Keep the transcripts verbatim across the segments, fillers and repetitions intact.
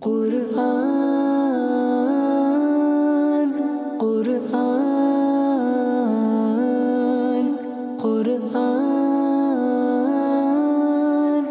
কুরআন কুরআন কুরআন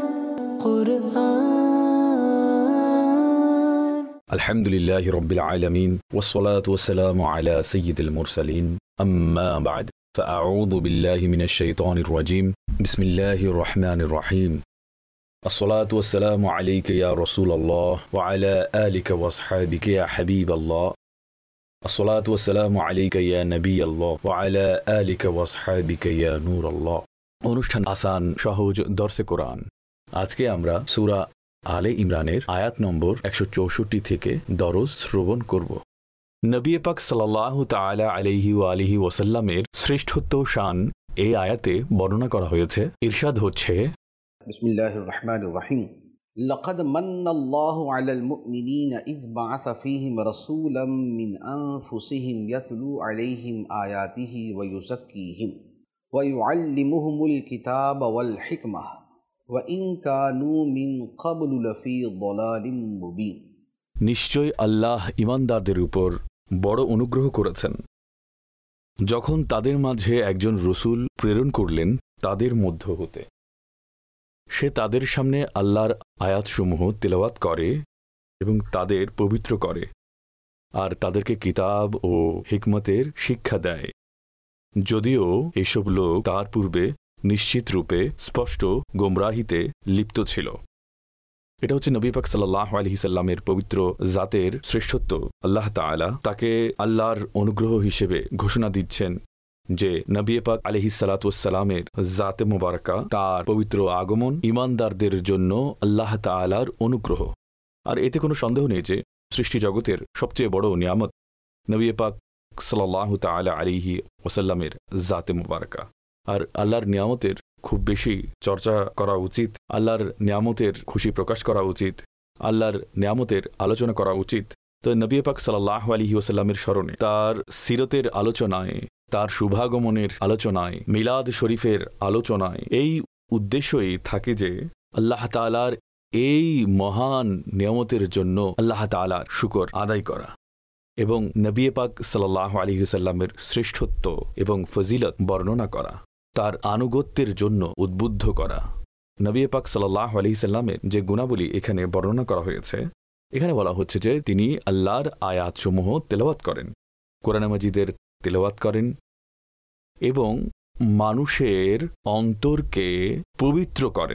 কুরআন আলহামদুলিল্লাহি রাব্বিল আলামিন ওয়াসসালাতু ওয়াসসালামু আলা সাইয়্যিদিল মুরসালিন আম্মা বা'দ ফাআউযু বিল্লাহি মিনাশ শাইতানির রাজীম বিসমিল্লাহির রহমানির রহিম আসসালাতু ওয়াসসালামু আলাইকা ইয়া রাসূলুল্লাহ ওয়া আলা আলিকা ওয়া আসহাবিকা ইয়া হাবিবাল্লাহ আসসালাতু ওয়াসসালামু আলাইকা ইয়া নবিয়াল্লাহ ওয়া আলা আলিকা ওয়া আসহাবিকা ইয়া নূরাল্লাহ। অনুষ্ঠান আসান সহজ দর্সে কোরআন। আজকে আমরা সূরা আলে ইমরানের আয়াত নম্বর একশো চৌষট্টি থেকে দরজ শ্রবণ করব। নবী পাক সাল্লাল্লাহু তাআলা আলাইহি ওয়া আলিহি ওয়াসাল্লামের শ্রেষ্ঠত্ব শান এই আয়াতে বর্ণনা করা হয়েছে। ইরশাদ হচ্ছে, বিসমিল্লাহির রহমানির রহিম, লাকাদ মান্নাল্লাহু আলাল মুমিনিনা ইয বা'আসা ফীহিম রাসূলাম মিন আনফুসিহিম ইয়াতলু আলাইহিম আয়াতিহি ওয়া ইউযাক্কিহিম ওয়া ইউআল্লিমুহুমুল কিতাবা ওয়াল হিকমাহ ওয়া ইন কানু মিন ক্বাবলু লাফী যালালিম মুবিন। নিশ্চয় আল্লাহ ঈমানদারদের উপর বড় অনুগ্রহ করেছেন যখন তাদের মাঝে একজন রসূল প্রেরণ করলেন তাদের মধ্য হতে। সে তাদের সামনে আল্লাহর আয়াতসমূহ তেলাওয়াত করে এবং তাদের পবিত্র করে আর তাদেরকে কিতাব ও হিকমতের শিক্ষা দেয়, যদিও এসব লোক তার পূর্বে নিশ্চিত রূপে স্পষ্ট গোমরাহিতে লিপ্ত ছিল। এটা হচ্ছে নবী পাক সাল্লাল্লাহু আলাইহি সাল্লামের পবিত্র জাতের শ্রেষ্ঠত্ব। আল্লাহ তাআলা তাকে আল্লাহর অনুগ্রহ হিসেবে ঘোষণা দিচ্ছেন যে নবী পাক আলাইহিস সালাতু ওয়াস সালামের জাতে মুবারাকা, তার পবিত্র আগমন ঈমানদারদের জন্য আল্লাহ তাআলার অনুগ্রহ। আর এতে কোনো সন্দেহ নেই যে সৃষ্টি জগতের সবচেয়ে বড় নিয়ামত নবী পাক সাল্লাল্লাহু তাআলা আলাইহি ওয়াসাল্লামের জাতে মুবারাকা। আর আল্লাহর নিয়ামতের খুব বেশি চর্চা করা উচিত, আল্লাহর নিয়ামতের খুশি প্রকাশ করা উচিত, আল্লাহর নিয়ামতের আলোচনা করা উচিত। তো নবী পাক সাল্লাল্লাহু আলাইহি ওয়াসাল্লামের স্মরণে, তার সিরতের আলোচনায়, তার শুভাগমনের আলোচনায়, মিলাদ শরীফের আলোচনায় এই উদ্দেশ্যই থাকে যে আল্লাহ তাআলার এই মহান নিয়ামতের জন্য আল্লাহ তাআলার শুকর আদায় করা এবং নবী পাক সাল্লাল্লাহু আলাইহি ওয়াসাল্লামের শ্রেষ্ঠত্ব এবং ফজিলত বর্ণনা করা, তার আনুগত্যের জন্য উদ্বুদ্ধ করা। নবী পাক সাল্লাল্লাহু আলাইহি সাল্লামের যে গুণাবলী এখানে বর্ণনা করা হয়েছে, এখানে বলা হচ্ছে যে তিনি আল্লাহর আয়াতসমূহ তেলাওয়াত করেন, কোরআন মাজিদের তেলাওয়াত করেন এবং মানুষের অন্তরকে পবিত্র করেন।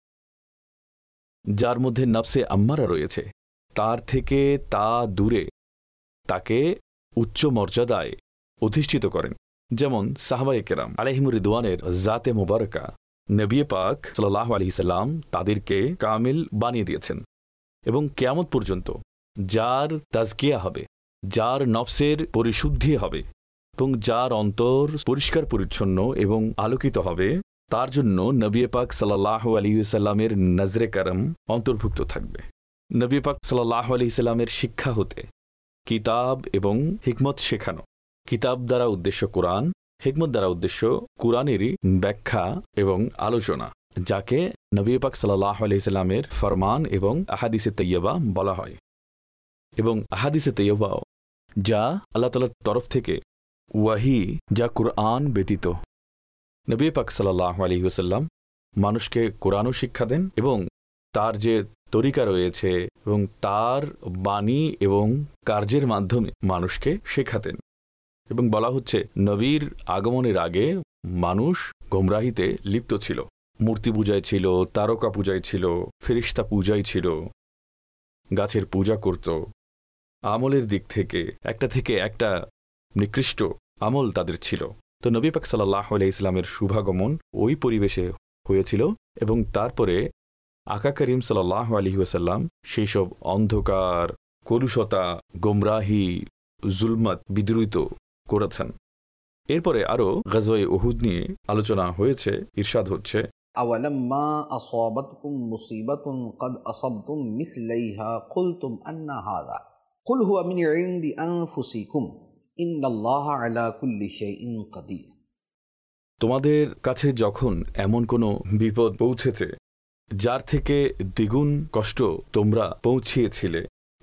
যার মধ্যে নফসে আম্মারা রয়েছে তার থেকে তা দূরে তাকে উচ্চ মর্যাদায় অধিষ্ঠিত করেন। যেমন সাহাবায়ে কেরাম আলাইহিমুর রিদওয়ানের জাতে মুবারাকা নবী পাক সাল্লাল্লাহু আলাইহি সাল্লাম তাদেরকে কামিল বানিয়ে দিয়েছেন এবং কিয়ামত পর্যন্ত যার তাজকিয়া হবে, যার নফসের পরিশুদ্ধি হবে এবং যার অন্তর পরিষ্কার পরিচ্ছন্ন এবং আলোকিত হবে, তার জন্য নবী পাক সাল্লাল্লাহু আলাইহি সাল্লামের নজরে করম অন্তর্ভুক্ত থাকবে। নবী পাক সাল্লাল্লাহু আলাইহি সাল্লামের শিক্ষা হতে কিতাব এবং হিকমত শেখানো। কিতাব দ্বারা উদ্দেশ্য কোরআন, হিকমত দ্বারা উদ্দেশ্য কোরআনেরই ব্যাখ্যা এবং আলোচনা, যাকে নবী পাক সাল্লাল্লাহু আলাইহি সাল্লামের ফরমান এবং আহাদিসে তাইয়্যিবা বলা হয়। এবং আহাদিসে তাইয়্যিবা যা আল্লাহ তাআলার তরফ থেকে ওয়াহি, যা কোরআন ব্যতীত। নবী পাক সাল্লাল্লাহু আলাইহি ওয়াসাল্লাম মানুষকে কোরআনও শিক্ষা দেন এবং তার যে তরিকা রয়েছে এবং তার বাণী এবং কার্যের মাধ্যমে মানুষকে শেখাতেন। এবং বলা হচ্ছে নবীর আগমনের আগে মানুষ গোমরাহিতে লিপ্ত ছিল, মূর্তি পূজায় ছিল, তারকা পূজায় ছিল, ফেরেশতা পূজায় ছিল, গাছের পূজা করত। আমলের দিক থেকে একটা থেকে একটা নিকৃষ্ট আমল তাদের ছিল। তো নবী পাক সাল্লাল্লাহু আলাইহি সাল্লামের শুভাগমন ওই পরিবেশে হয়েছিল এবং তারপরে আকা করিম সাল্লাল্লাহু আলাইহি ওয়াসাল্লাম সেই সব অন্ধকার, কলুষতা, গোমরাহি, জুলমত বিদ্রুত করেছেন। এরপরে আরও গাজওয়ে উহুদ নিয়ে আলোচনা হয়েছে। ইরশাদ হচ্ছে, আওয়ালাম্মা আসাবাতকুম মুসিবাতুন ক্বাদ আসাবতুম মিসলাইহা কুলতুম আন্না হাযা কুল হুয়া মিন ইনদি আনফুসিকুম ইন্নাল্লাহা আলা কুল্লি শাইইন কাদির। তোমাদের কাছে যখন এমন কোনো বিপদ পৌঁছেছে যার থেকে দ্বিগুণ কষ্ট তোমরা পৌঁছিয়েছিলে,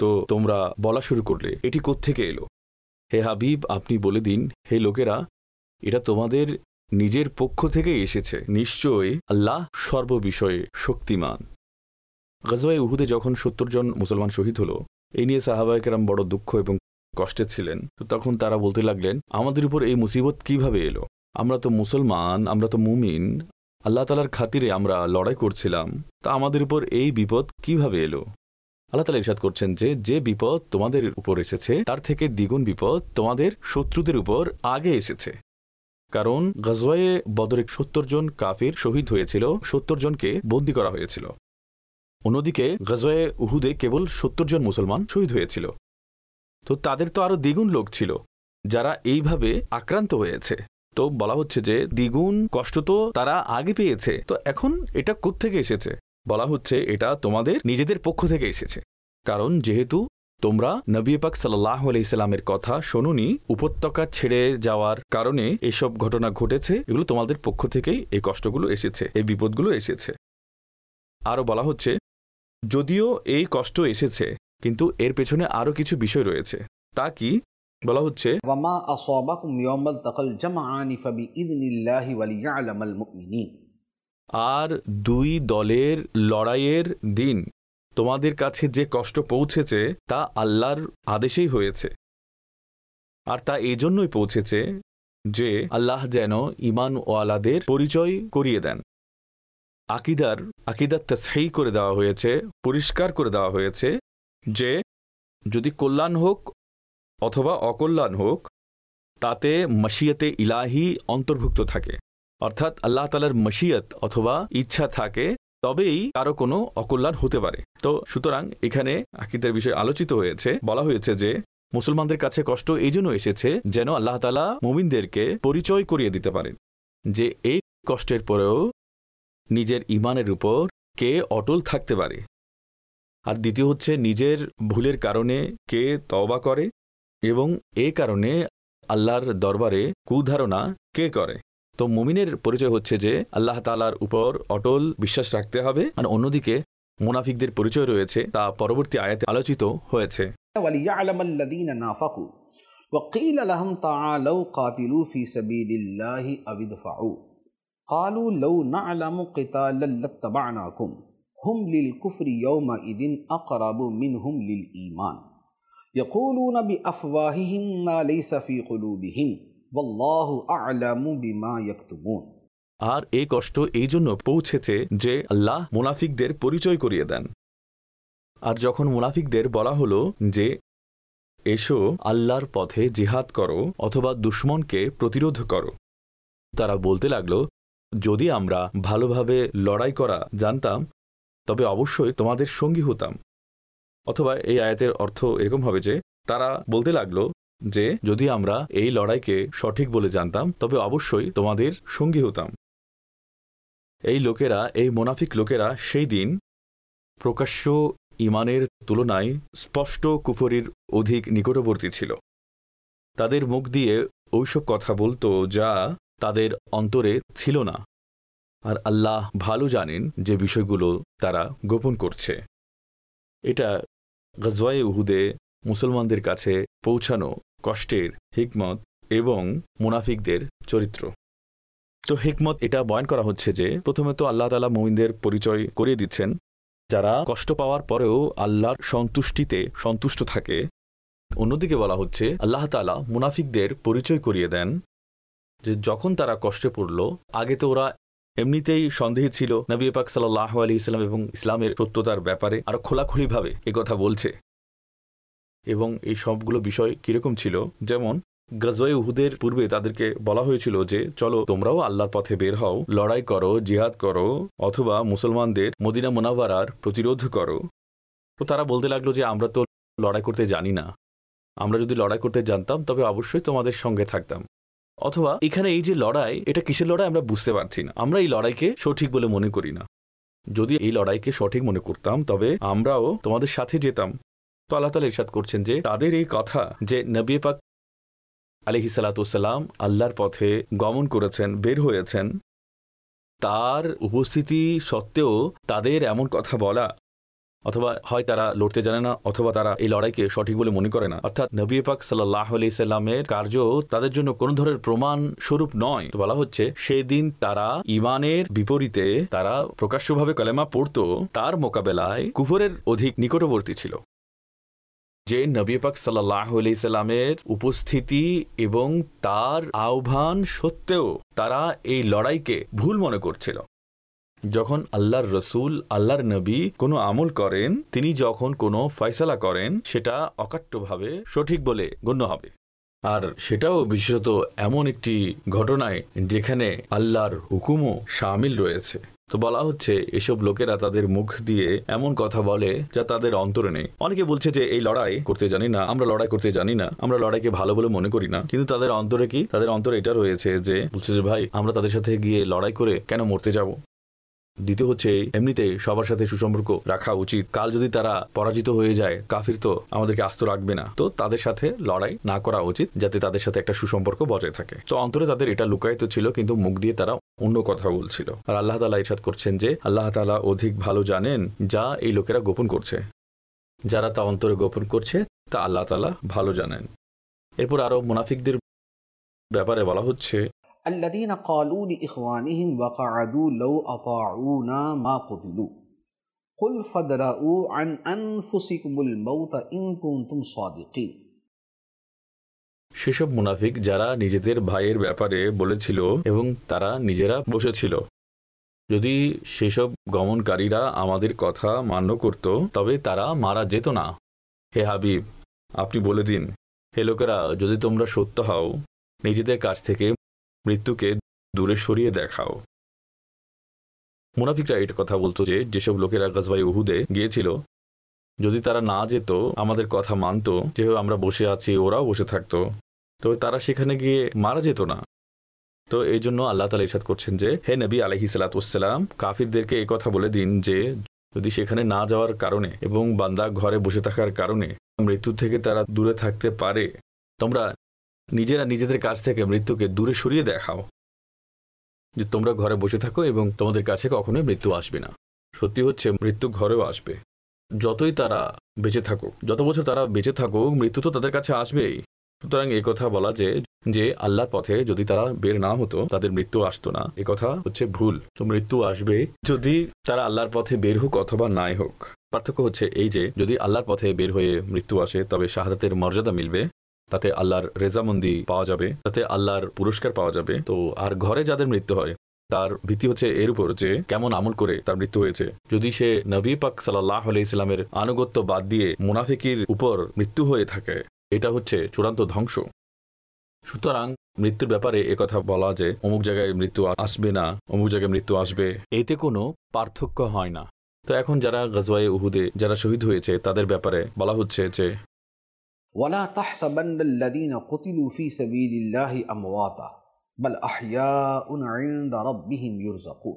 তো তোমরা বলা শুরু করলে, এটি কোত্থেকে এলো? হে হাবিব, আপনি বলে দিন, হে লোকেরা, এটা তোমাদের নিজের পক্ষ থেকে এসেছে। নিশ্চয়ই আল্লাহ সর্ববিষয়ে শক্তিমান। গজওয়ায়ে উহুদে যখন সত্তর জন মুসলমান শহীদ হলো, এই নিয়ে সাহাবায়ে কেরাম বড় দুঃখ এবং কষ্টে ছিলেন। তো তখন তারা বলতে লাগলেন, আমাদের উপর এই মুসিবত কিভাবে এলো? আমরা তো মুসলমান, আমরা তো মুমিন, আল্লাহ তাআলার খাতিরে আমরা লড়াই করছিলাম, তা আমাদের উপর এই বিপদ কিভাবে এলো? আল্লাহ তাআলা ইরশাদ করছেন যে, যে বিপদ তোমাদের উপর এসেছে তার থেকে দ্বিগুণ বিপদ তোমাদের শত্রুদের উপর আগে এসেছে। কারণ গজওয়ায়ে বদরে সত্তর জন কাফির শহীদ হয়েছিল, সত্তর জনকে বন্দী করা হয়েছিল। অন্যদিকে গজওয়ায়ে উহুদে কেবল সত্তর জন মুসলমান শহীদ হয়েছিল। তো তাদের তো আরো দ্বিগুণ লোক ছিল যারা এইভাবে আক্রান্ত হয়েছে। তো বলা হচ্ছে যে দ্বিগুণ কষ্ট তো তারা আগে পেয়েছে, তো এখন এটা কোত্থেকে এসেছে? বলা হচ্ছে এটা তোমাদের নিজেদের পক্ষ থেকে এসেছে। কারণ যেহেতু তোমরা নবী পাক সাল্লাল্লাহু আলাইহি সাল্লামের কথা শোনোনি, উপত্যকা ছেড়ে যাওয়ার কারণে এসব ঘটনা ঘটেছে, এগুলো তোমাদের পক্ষ থেকেই এই কষ্টগুলো এসেছে, এই বিপদগুলো এসেছে। আরও বলা হচ্ছে, যদিও এই কষ্ট এসেছে, কিন্তু এর পেছনে আরও কিছু বিষয় রয়েছে। তা কি? বলা হচ্ছে, ওয়ামা আসাবাকুম ইয়াওমাল তাকাল জামআনি ফাবিইযনিল্লাহি ওয়ালিয়ালামাল মুমিনিন। আর দুই দলের লড়াইয়ের দিন তোমাদের কাছে যে কষ্ট পৌঁছেছে তা আল্লাহর আদেশেই হয়েছে। আর তা এই জন্যই পৌঁছেছে যে আল্লাহ যেন ঈমান ওয়ালাদের পরিচয় করিয়ে দেন। আকিদার আকিদার তাসহিহ করে দেওয়া হয়েছে, পরিষ্কার করে দেওয়া হয়েছে যে যদি কল্যাণ হোক অথবা অকল্যাণ হোক, তাতে মশিয়তে ইলাহি অন্তর্ভুক্ত থাকে। অর্থাৎ আল্লাহ তাআলার মশিয়ত অথবা ইচ্ছা থাকে, তবেই কারো কোনো অকল্যাণ হতে পারে। তো সুতরাং এখানে আকীদার বিষয় আলোচিত হয়েছে, বলা হয়েছে যে মুসলমানদের কাছে কষ্ট এই জন্য এসেছে যেন আল্লাহ তাআলা মুমিনদেরকে পরিচয় করিয়ে দিতে পারেন যে এই কষ্টের পরেও নিজের ঈমানের উপর কে অটল থাকতে পারে। আর দ্বিতীয় হচ্ছে নিজের ভুলের কারণে কে তওবা করে এবং এই কারণে আল্লাহর দরবারে কুধারণা কে করে। তো মুমিনের পরিচয় হচ্ছে যে আল্লাহ তাআলার উপর অটল বিশ্বাস রাখতে হবে। আর অন্যদিকে মুনাফিকদের পরিচয় রয়েছে, তা পরবর্তী আয়াতে আলোচিত হয়েছে। ওয়ালিয়ালামাল্লাযীনা নাফাকু ওয়া ক্বিলা লাহুম তাআলাউ কাতিলু ফি সাবিলিল্লাহি আও ইদফাউ ক্বালু লাউ না'লামু কিতালান লাত্তাবা'নাকুম হুম লিল কুফরি ইয়াওমাইযিন আকরাবু মিনহুম লিল ঈমান ইয়াকুলুনা বিআফওয়াহিহিম মা লাইসা ফি কুলুবিহিম ওয়াল্লাহু আ'লামু বিমা ইয়াকতুমুন। আর এই কষ্ট এই জন্য পৌঁছেছে যে আল্লাহ মুনাফিকদের পরিচয় করিয়ে দেন। আর যখন মুনাফিকদের বলা হলো যে এসো আল্লাহর পথে জিহাদ করো অথবা দুশমনকে প্রতিরোধ করো, তারা বলতে লাগলো, যদি আমরা ভালোভাবে লড়াই করা জানতাম তবে অবশ্যই তোমাদের সঙ্গী হতাম। অথবা এই আয়াতের অর্থ এরকম হবে যে তারা বলতে লাগলো যে যদি আমরা এই লড়াইকে সঠিক বলে জানতাম তবে অবশ্যই তোমাদের সঙ্গী হতাম। এই লোকেরা, এই মুনাফিক লোকেরা সেই দিন প্রকাশ্য ঈমানের তুলনায় স্পষ্ট কুফরির অধিক নিকটবর্তী ছিল। তাদের মুখ দিয়ে ওইসব কথা বলতো যা তাদের অন্তরে ছিল না। আর আল্লাহ ভালো জানেন যে বিষয়গুলো তারা গোপন করছে। এটা গজওয়ায়ে উহুদে মুসলমানদের কাছে পৌঁছানো কষ্টের হিকমত এবং মুনাফিকদের চরিত্র। তো হিকমত এটা বয়ান করা হচ্ছে যে প্রথমে তো আল্লাহ তাআলা মুমিনদের পরিচয় করিয়ে দিচ্ছেন যারা কষ্ট পাওয়ার পরেও আল্লাহর সন্তুষ্টিতে সন্তুষ্ট থাকে। অন্যদিকে বলা হচ্ছে আল্লাহ তাআলা মুনাফিকদের পরিচয় করিয়ে দেন যে যখন তারা কষ্টে পড়ল, আগে তো ওরা এমনিতেই সন্দেহী ছিল নবী পাক সাল্লাল্লাহু আলাইহি ওয়াসাল্লাম এবং ইসলামের সত্যতার ব্যাপারে আরো খোলাখুলিভাবে এ কথা বলছে। এবং এই সবগুলো বিষয় কিরকম ছিল, যেমন গজওয়ায়ে উহুদের পূর্বে তাদেরকে বলা হয়েছিল যে চলো তোমরাও আল্লাহর পথে বের হও, লড়াই করো, জিহাদ করো অথবা মুসলমানদের মদিনা মুনাওয়ারার প্রতিরোধ করো। তো তারা বলতে লাগলো যে আমরা তো লড়াই করতে জানি না, আমরা যদি লড়াই করতে জানতাম তবে অবশ্যই তোমাদের সঙ্গে থাকতাম। অথবা এখানে এই যে লড়াই, এটা কিসের লড়াই আমরা বুঝতে পারছি না, আমরা এই লড়াইকে সঠিক বলে মনে করি না। যদি এই লড়াইকে সঠিক মনে করতাম তবে আমরাও তোমাদের সাথে যেতাম। তো আল্লাহ তাআলা ইরশাদ করছেন যে তাদের এই কথা যে নবী পাক আলাইহিস সালাতু ওয়াস সালাম আল্লাহর পথে গমন করেছেন, বের হয়েছেন, তার উপস্থিতি সত্ত্বেও তাদের এমন কথা বলা অথবা হয় তারা লড়তে জানে না, অথবা তারা এই লড়াইকে সঠিক বলে মনে করে না। অর্থাৎ নবী পাক সাল্লাল্লাহু আলাইহি সাল্লামের কার্য তাদের জন্য কোনো ধরনের প্রমাণ স্বরূপ নয়। তো বলা হচ্ছে সেই দিন তারা ঈমানের বিপরীতে তারা প্রকাশ্যভাবে কালেমা পড়তো, তার মোকাবেলায় কুফরের অধিক নিকটবর্তী ছিল। যে নবী পাক সাল্লাল্লাহু আলাইহি সাল্লামের উপস্থিতি এবং তার আহ্বান সত্ত্বেও তারা এই লড়াইকে ভুল মনে করছিল। যখন আল্লাহর রসুল, আল্লাহর নবী কোনো আমল করেন, তিনি যখন কোনো ফয়সালা করেন, সেটা অকাট্যভাবে সঠিক বলে গণ্য হবে। আর সেটাও বিশেষত এমন একটি ঘটনায় যেখানে আল্লাহর হুকুমও শামিল রয়েছে। তো বলা হচ্ছে এসব লোকেরা তাদের মুখ দিয়ে এমন কথা বলে যা তাদের অন্তরে নেই। অনেকে বলছে যে এই লড়াই করতে জানি না, আমরা লড়াই করতে জানি না, আমরা লড়াইকে ভালো বলে মনে করি না। কিন্তু তাদের অন্তরে কি? তাদের অন্তরে এটা রয়েছে যে বলছে যে ভাই, আমরা তাদের সাথে গিয়ে লড়াই করে কেন মরতে যাব? দ্বিতীয় হচ্ছে এমনিতেই সবার সাথে সুসম্পর্ক রাখা উচিত। কাল যদি তারা পরাজিত হয়ে যায়, কাফির তো আমাদেরকে আস্ত রাখবে না, তো তাদের সাথে লড়াই না করা উচিত, যাতে তাদের সাথে একটা সুসম্পর্ক বজায় থাকে। তো অন্তরে তাদের এটা লুকায়িত ছিল, কিন্তু মুখ দিয়ে তারা অন্য কথা বলছিল। আর আল্লাহ তাআলা ইরশাদ করছেন যে আল্লাহ তাআলা অধিক ভালো জানেন যা এই লোকেরা গোপন করছে। যারা তা অন্তরে গোপন করছে তা আল্লাহ তাআলা ভালো জানেন। এরপর আরো মুনাফিকদের ব্যাপারে বলা হচ্ছে, الذين قالوا لإخوانهم وقعدوا لو أطاعونا ما قتلوا قل فادرءوا عن أنفسكم الموت إن كنتم صادقين। সেসব মুনাফিক যারা নিজেদের ভাইয়ের ব্যাপারে বলেছিল এবং তারা নিজেরা বসেছিল, যদি সেসব গমনকারীরা আমাদের কথা মান্য করত তবে তারা মারা যেত না। হে হাবিব, আপনি বলে দিন, হে লোকেরা, যদি তোমরা সত্য হও, নিজেদের কাছ থেকে মৃত্যুকে দূরে সরিয়ে দেখাও। মুনাফিকরা এটা কথা বলতো যে যেসব লোকেরা গাজওয়ায়ে উহুদে গিয়েছিল, যদি তারা না যেত, আমাদের কথা মানত, যেভাবে আমরা বসে আছি ওরাও বসে থাকতো, তো তারা সেখানে গিয়ে মারা যেত না। তো এই জন্য আল্লাহ তাআলা ইরশাদ করছেন যে হে নবী আলাইহিস সালাতু ওয়াস সালাম, কাফিরদেরকে এই কথা বলে দিন যে যদি সেখানে না যাওয়ার কারণে এবং বান্দা ঘরে বসে থাকার কারণে মৃত্যু থেকে তারা দূরে থাকতে পারে, তোমরা নিজেরা নিজেদের কাছ থেকে মৃত্যুকে দূরে সরিয়ে দেখাও, যে তোমরা ঘরে বসে থাকো এবং তোমাদের কাছে কখনোই মৃত্যু আসবে না। সত্যি হচ্ছে মৃত্যু ঘরেও আসবে। যতই তারা বেঁচে থাকুক, যত বছর তারা বেঁচে থাকুক, মৃত্যু তো তাদের কাছে আসবেই। সুতরাং এই কথা বলা যে যে আল্লাহর পথে যদি তারা বের না হতো তাদের মৃত্যু আসতো না, এ কথা হচ্ছে ভুল। তো মৃত্যু আসবে যদি তারা আল্লাহর পথে বের হোক অথবা নাই হোক। পার্থক্য হচ্ছে এই যে যদি আল্লাহর পথে বের হয়ে মৃত্যু আসে তবে শাহাদাতের মর্যাদা মিলবে, তাতে আল্লাহর রেজামন্দি পাওয়া যাবে, তাতে আল্লাহর পুরস্কার পাওয়া যাবে। তো আর ঘরে যাদের মৃত্যু হয় তার ভীতি হচ্ছে এর উপর যে কেমন আমল করে তার মৃত্যু হয়েছে। যদি সে নবী পাক সাল্লাল্লাহু আলাইহি সাল্লামের আনুগত্য বাদ দিয়ে মুনাফিকির উপর মৃত্যু হয়ে থাকে, এটা হচ্ছে চূড়ান্ত ধ্বংস। সুতরাং মৃত্যুর ব্যাপারে একথা বলা যে অমুক জায়গায় মৃত্যু আসবে না, অমুক জায়গায় মৃত্যু আসবে, এতে কোনো পার্থক্য হয় না। তো এখন যারা গাজওয়ায়ে উহুদে যারা শহীদ হয়েছে তাদের ব্যাপারে বলা হচ্ছে যে ولا تحسبن الذين قتلوا في سبيل الله أمواتا بل أحياء عند ربهم يرزقون।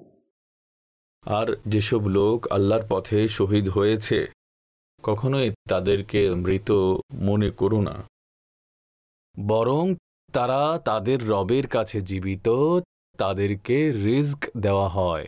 আর যেসব লোক আল্লাহর পথে শহীদ হয়েছে কখনোই তাদেরকে মৃত মনে করো না, বরং তারা তাদের রবের কাছে জীবিত, তাদেরকে রিজক দেওয়া হয়।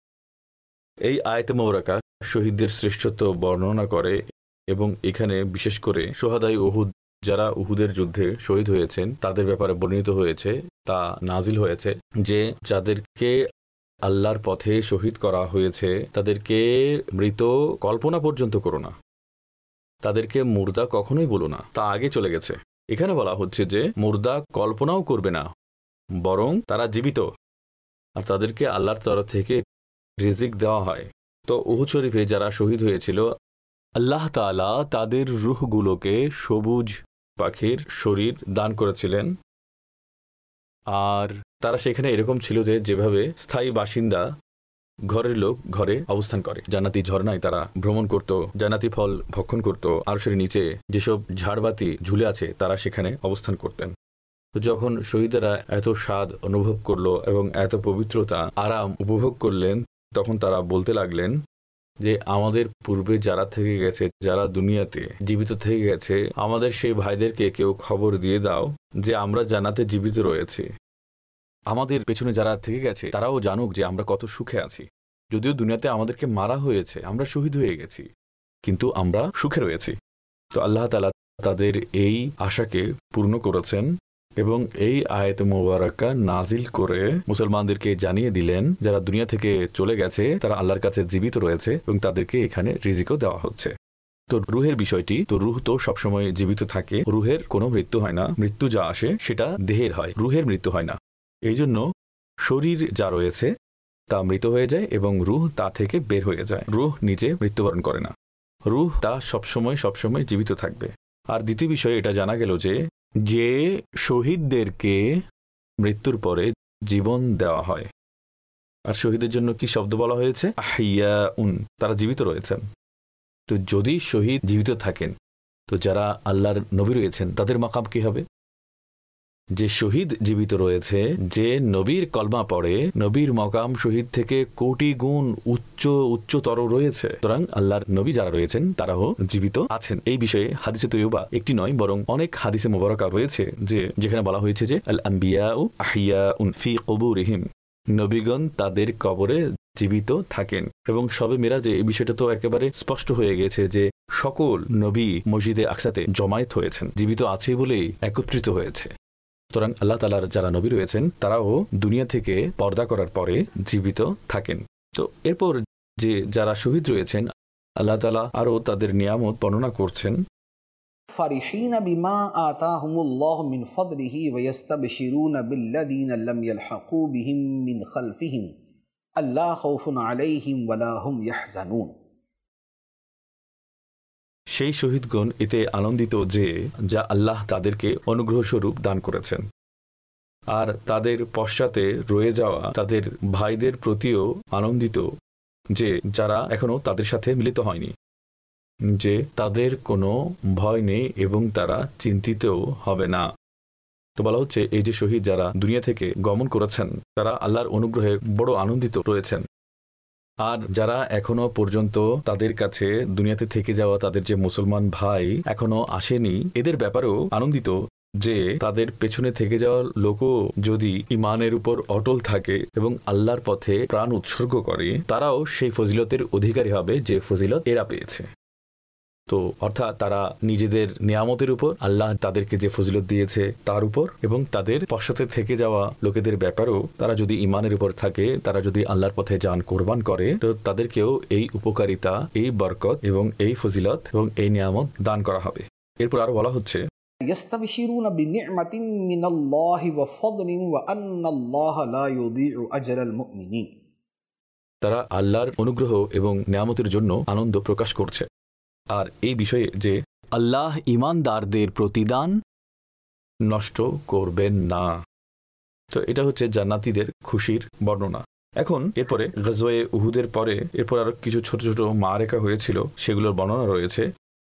এই আয়াতে মোবারকা শহীদদের শ্রেষ্ঠত্ব বর্ণনা করে এবং এখানে বিশেষ করে শুহাদায়ে উহুদ যারা উহুদের যুদ্ধে শহীদ হয়েছেন তাদের ব্যাপারে বর্ণিত হয়েছে, তা নাজিল হয়েছে যে যাদেরকে আল্লাহর পথে শহীদ করা হয়েছে তাদেরকে মৃত কল্পনা পর্যন্ত করো না, তাদেরকে মুর্দা কখনোই বলো না, তা আগে চলে গেছে। এখানে বলা হচ্ছে যে মুর্দা কল্পনাও করবে না, বরং তারা জীবিত আর তাদেরকে আল্লাহর তরফ থেকে রিজিক দেওয়া হয়। তো উহুদ শরীফে যারা শহীদ হয়েছিল আল্লাহ তাআলা তাদের রূহগুলোকে সবুজ পাখির শরীর দান করেছিলেন, আর তারা সেখানে এরকম ছিল যে যেভাবে স্থায়ী বাসিন্দা ঘরের লোক ঘরে অবস্থান করে, জান্নাতি ঝর্ণায় তারা ভ্রমণ করত, জান্নাতি ফল ভক্ষণ করত, আরশের নিচে যেসব ঝাড়বাতি ঝুলে আছে তারা সেখানে অবস্থান করতেন। তো যখন শহীদেরা এত স্বাদ অনুভব করলো এবং এত পবিত্রতা আরাম উপভোগ করলেন, তখন তারা বলতে লাগলেন যে আমাদের পূর্বে যারা থেকে গেছে, যারা দুনিয়াতে জীবিত থেকে গেছে, আমাদের সেই ভাইদেরকে কেউ খবর দিয়ে দাও যে আমরা জান্নাতে জীবিত রয়েছি। আমাদের পেছনে যারা থেকে গেছে তারাও জানুক যে আমরা কত সুখে আছি। যদিও দুনিয়াতে আমাদেরকে মারা হয়েছে, আমরা শহীদ হয়ে গেছি, কিন্তু আমরা সুখে রয়েছি। তো আল্লাহ তাআলা তাদের এই আশাকে পূর্ণ করেছেন এবং এই আয়াত মুবারাকা নাজিল করে মুসলমানদেরকে জানিয়ে দিলেন যারা দুনিয়া থেকে চলে গেছে তারা আল্লাহর কাছে জীবিত রয়েছে এবং তাদেরকে এখানে রিজিকও দেওয়া হচ্ছে। তো রুহের বিষয়টি, তো রুহ তো সবসময় জীবিত থাকে, রুহের কোনো মৃত্যু হয় না, মৃত্যু যা আসে সেটা দেহের হয়, রুহের মৃত্যু হয় না। এই জন্য শরীর যা রয়েছে তা মৃত হয়ে যায় এবং রুহ তা থেকে বের হয়ে যায়, রুহ নিজে মৃত্যুবরণ করে না, রুহ তা সবসময় সবসময় জীবিত থাকবে। আর দ্বিতীয় বিষয় এটা জানা গেল যে যে শহীদদেরকে মৃত্যুর পরে জীবন দেওয়া হয়, আর শহীদের জন্য কি শব্দ বলা হয়েছে? আহিয়াউন, তারা জীবিত রয়েছেন। তো যদি শহীদ জীবিত থাকেন তো যারা আল্লাহর নবী রয়েছেন তাদের মাকাম কি হবে? যে শহীদ জীবিত রয়েছে, যে নবীর কলমা পড়ে, নবীর মকাম শহীদ থেকে কোটি গুণ উচ্চ উচ্চতর রয়েছে। সুতরাং আল্লাহর নবী যারা রয়েছেন তারাও জীবিত আছেন। এই বিষয়ে হাদিসে তৈয়বা একটি নয় বরং অনেক হাদিসে মুবারাকা রয়েছে যে যেখানে বলা হয়েছে যে আল আম্বিয়াউ আহিয়াউন ফি কুবুরিহিম, নবীগণ তাদের কবরে জীবিত থাকেন। এবং সবে মেরাজে এই বিষয়টা তো একেবারে স্পষ্ট হয়ে গেছে যে সকল নবী মসজিদে আকসাতে জমায়েত হয়েছেন, জীবিত আছে বলেই একত্রিত হয়েছে। সুতরাং আল্লাহ তাআলার যারা নবী রয়েছেন তারাও দুনিয়া থেকে পর্দা করার পরে জীবিত থাকেন। তো এরপর যে যারা শহীদ রয়েছেন আল্লাহ তাআলা আরও তাদের নিয়ামত বর্ণনা করছেন। ফারিহিনা বিমা আতাহুমুল্লাহু মিন ফাদলিহি ওয়া ইস্তাবশিরুনা বিল্লাযিনা লাম ইয়ালহাকু বিহিম মিন খালফিহিম আল্লা খাউফুন আলাইহিম ওয়া লা হুম ইয়াহজানুন। সেই শহীদগণ এতে আনন্দিত যে যা আল্লাহ তাদেরকে অনুগ্রহ স্বরূপ দান করেছেন, আর তাদের পশ্চাতে রয়ে যাওয়া তাদের ভাইদের প্রতিও আনন্দিত যে যারা এখনো তাদের সাথে মিলিত হয়নি, যে তাদের কোনো ভয় নেই এবং তারা চিন্তিতও হবে না। তো বলা হচ্ছে এই যে শহীদ যারা দুনিয়া থেকে গমন করেছেন তারা আল্লাহর অনুগ্রহে বড় আনন্দিত রয়েছেন। আর যারা এখনো পর্যন্ত তাদের কাছে দুনিয়াতে থেকে যাওয়া তাদের যে মুসলমান ভাই এখনো আসেনি, এদের ব্যাপারেও আনন্দিত যে তাদের পেছনে থেকে যাওয়া লোকও যদি ইমানের উপর অটল থাকে এবং আল্লাহর পথে প্রাণ উৎসর্গ করে তারাও সেই ফজিলতের অধিকারী হবে যে ফজিলত এরা পেয়েছে। তো অর্থাৎ তারা নিজেদের নিয়ামতের উপর, আল্লাহ তাদেরকে যে ফজিলত দিয়েছে তার উপর, এবং তাদের পশ্চাতে থেকে যাওয়া লোকেদের ব্যাপারেও তারা যদি ইমানের উপর থাকে, তারা যদি আল্লাহর পথে জান কোরবান করে, তো তাদেরকেও এই উপকারিতা, এই বরকত এবং এই ফজিলত এবং এই নিয়ামত দান করা হবে। এরপর আরো বলা হচ্ছে ইয়াস্তাবশিরুনা বিনি'মাতিন মিনাল্লাহি ওয়া ফাদলিন ওয়া আন্নাল্লাহা লা ইউযিউ আজরাল মুমিনিন। তারা আল্লাহর অনুগ্রহ এবং নিয়ামতের জন্য আনন্দ প্রকাশ করছে, আর এই বিষয়ে যে আল্লাহ ঈমানদারদের প্রতিদান নষ্ট করবেন না। তো এটা হচ্ছে জান্নাতীদের খুশির বর্ণনা। এখন এরপরে গজওয়ে উহুদের পরে এরপর আরো কিছু ছোট ছোট মারেকা হয়েছিল, সেগুলোর বর্ণনা রয়েছে।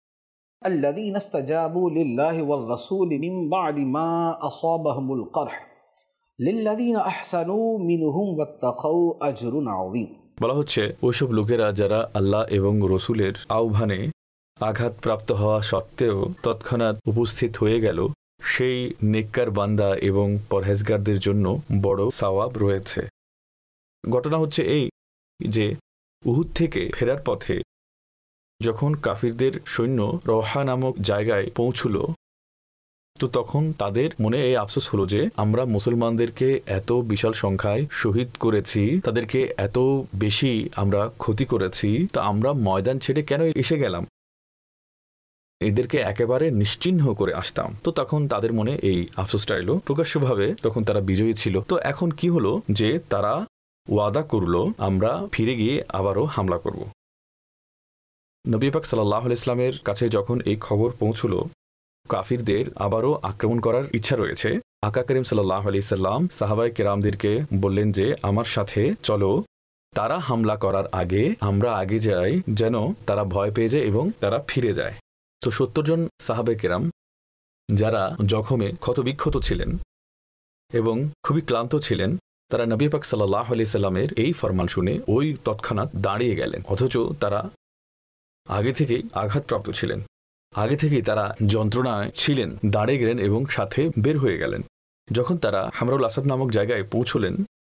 الذين استجابوا لله والرسول من بعد ما أصابهم القرح للذين أحسنوا منهم واتقوا أجر عظيم। বলা হচ্ছে ওইসব লোকেরা যারা আল্লাহ এবং রসুলের আহ্বানে আঘাতপ্রাপ্ত হওয়া সত্ত্বেও তৎক্ষণাৎ উপস্থিত হয়ে গেল, সেই নেককার বান্দা এবং পরহেজগারদের জন্য বড় সওয়াব রয়েছে। ঘটনা হচ্ছে এই যে উহুদ থেকে ফেরার পথে যখন কাফিরদের সৈন্য রওহা নামক জায়গায় পৌঁছল, তো তখন তাদের মনে এই আফসোস হলো যে আমরা মুসলমানদেরকে এত বিশাল সংখ্যায় শহীদ করেছি, তাদেরকে এত বেশি আমরা ক্ষতি করেছি, তা আমরা ময়দান ছেড়ে কেন এসে গেলাম, এদেরকে একেবারে নিশ্চিহ্ন করে আসতাম। তো তখন তাদের মনে এই আফসোসটা এলো, প্রকাশ্যভাবে তখন তারা বিজয়ী ছিল। তো এখন কি হলো যে তারা ওয়াদা করলো আমরা ফিরে গিয়ে আবারও হামলা করব। নবী পাক সাল্লাল্লাহু আলাইহি ইসলামের কাছে যখন এই খবর পৌঁছল কাফিরদের আবারও আক্রমণ করার ইচ্ছা রয়েছে, আকা করিম সাল্লাল্লাহু আলাইহি সাল্লাম সাহাবায়ে কেরামদেরকে বললেন যে আমার সাথে চলো, তারা হামলা করার আগে আমরা আগে যাই, যেন তারা ভয় পেয়ে যায় এবং তারা ফিরে যায়। তো সত্তর জন সাহাবায়ে কেরাম যারা জখমে ক্ষতবিক্ষত ছিলেন এবং খুবই ক্লান্ত ছিলেন, তারা নবী পাক সাল্লাল্লাহু আলাইহি সাল্লামের এই ফরমান শুনে ওই তৎক্ষণাৎ দাঁড়িয়ে গেলেন, অথচ তারা আগে থেকেই আঘাতপ্রাপ্ত ছিলেন, আগে থেকেই তারা যন্ত্রণায় ছিলেন, দাঁড়িয়ে গেলেন এবং সাথে বের হয়ে গেলেন। যখন তারা হামরাউল আসাদ নামক জায়গায় পৌঁছলেন, তো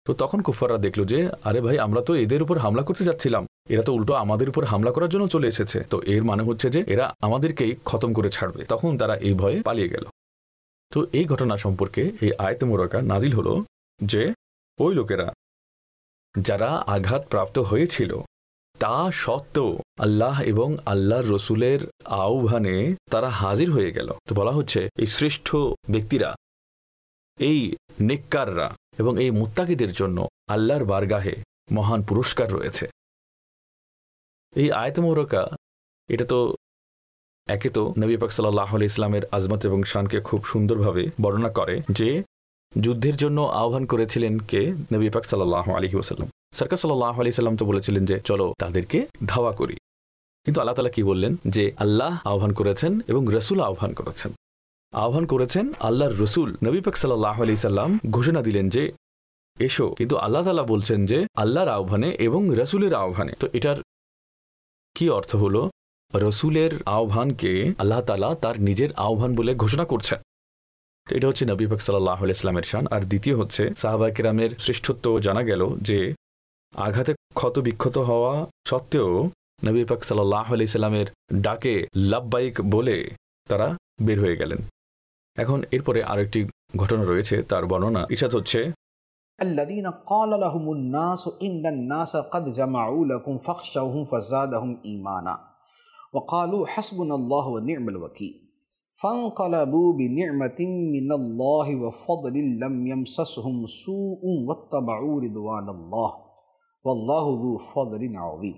তো তখন কুফাররা দেখলো যে আরে ভাই আমরা তো এদের উপর হামলা করতে যাচ্ছিলাম, এরা তো উল্টো আমাদের উপর হামলা করার জন্য চলে এসেছে, তো এর মানে হচ্ছে যে এরা আমাদেরকেই খতম করে ছাড়বে। তখন তারা এই ভয়ে পালিয়ে গেল। তো এই ঘটনা সম্পর্কে এই আয়াতে মোবারকা নাজিল হলো যে ওই লোকেরা যারা আঘাত প্রাপ্ত হয়েছিল তা সত্ত্বেও আল্লাহ এবং আল্লাহর রসুলের আহ্বানে তারা হাজির হয়ে গেল। তো বলা হচ্ছে এই শ্রেষ্ঠ ব্যক্তিরা, এই নেককাররা এবং এই মুত্তাকিদের জন্য আল্লাহর বারগাহে মহান পুরস্কার রয়েছে। এই আয়াত মোবারকা এটা তো একে তো নবী পাক সাল্লাল্লাহু আলাইহি ইসলামের আজমত এবং শানকে খুব সুন্দরভাবে বর্ণনা করে যে যুদ্ধের জন্য আহ্বান করেছিলেন কে? নবী পাক সাল্লাল্লাহু আলাইহি ওয়াসাল্লাম। সরকার সাল্লাল্লাহু আলাইহি সাল্লাম তো বলেছিলেন যে চলো তাদেরকে ধাওয়া করি, কিন্তু আল্লাহ তাআলা কি বললেন যে আল্লাহ আহ্বান করেছেন এবং রসুল আহ্বান করেছেন। আহ্বান করেছেন আল্লাহর রসুল, নবী পাক সাল্লাল্লাহু আলাইহি সাল্লাম ঘোষণা দিলেন যে এসো, কিন্তু আল্লাহ তাআলা বলছেন যে আল্লাহর আহ্বানে এবং রসুলের আহ্বানে। তো এটার কি অর্থ হলো? রসুলের আহ্বানকে আল্লাহ তাআলা তার নিজের আহ্বান বলে ঘোষণা করছেন। তো এটা হচ্ছে নবী পাক সাল্লাল্লাহু আলাইহি ইসলামের শান। আর দ্বিতীয় হচ্ছে সাহাবায়ে কেরামের শ্রেষ্ঠত্ব জানা গেল যে আঘাতে ক্ষত বিক্ষত হওয়া সত্ত্বেও নবী পাক সাল্লাল্লাহু আলাইহি সাল্লামের ডাকে লাব্বাইক বলে তারা বের হয়ে গেলেন। এখন এরপরে আরেকটি ঘটনা রয়েছে, তার বর্ণনা ইরশাদ হচ্ছে الذين قال لهم الناس إن الناس قد جمعوا لكم فاخشوهم فزادهم إيمانا وقالوا حسبنا الله ونعم الوكيل فانقلبوا بنعمة من الله وفضل لم يمسسهم سوء واتبعوا رضوان الله والله ذو فضل عظيم।